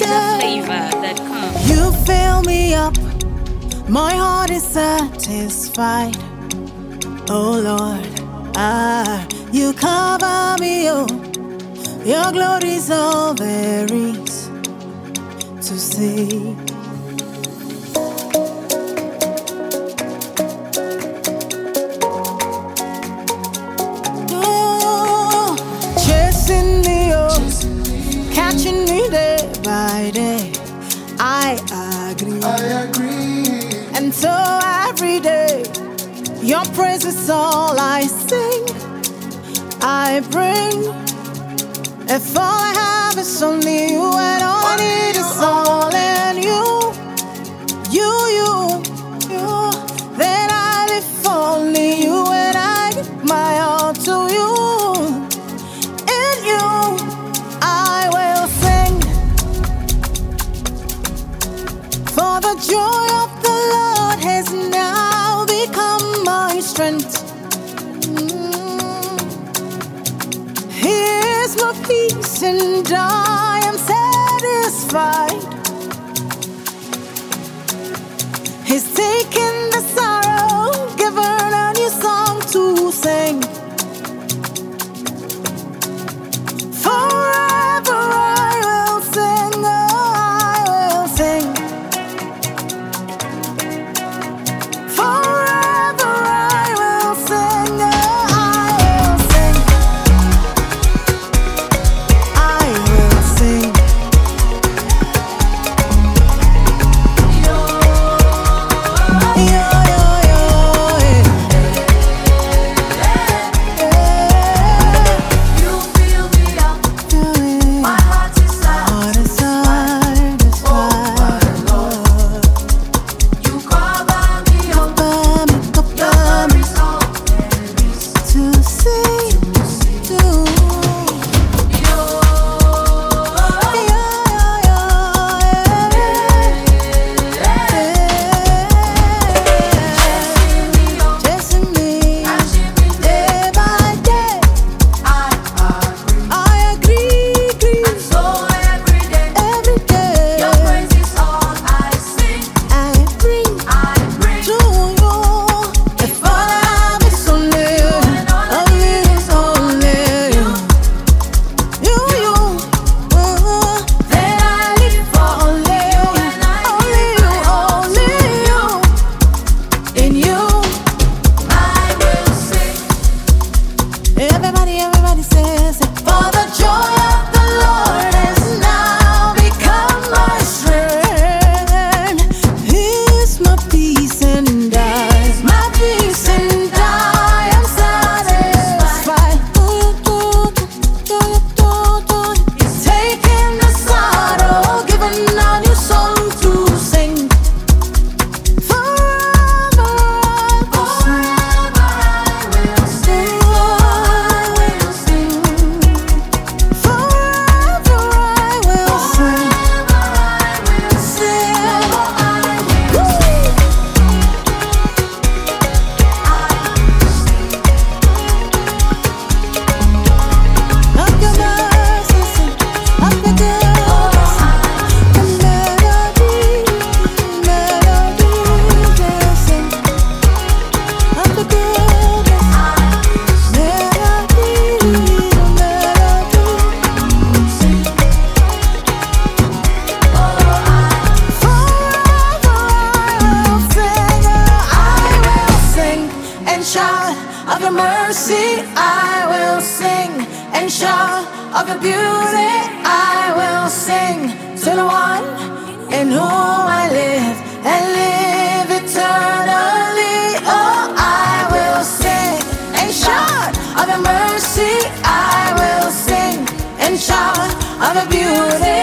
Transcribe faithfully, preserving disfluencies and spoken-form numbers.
niger flavor dot com. You fill me up, my heart is satisfied. Oh Lord, ah, you cover me, oh, your glory's all there is to see. Oh, chasing me, oh, catching me day by day. I agree. I agree. And so every day, your praise is all I sing, I bring. If all I have is only you, and all I need is all in you, you, you, you, then I live for only you, and I give my all to you. In you, I will sing, for the joy of the Lord has now become my strength. My peace, and I am satisfied. He's taken the sorrow, given a new song to sing. Forever I will sing, oh, I will sing. Forever I will sing, oh, of your mercy, I will sing, and shout of your beauty, I will sing to the one in whom I live and live eternally. Oh, I will sing and shout of your mercy, I will sing and shout of your beauty.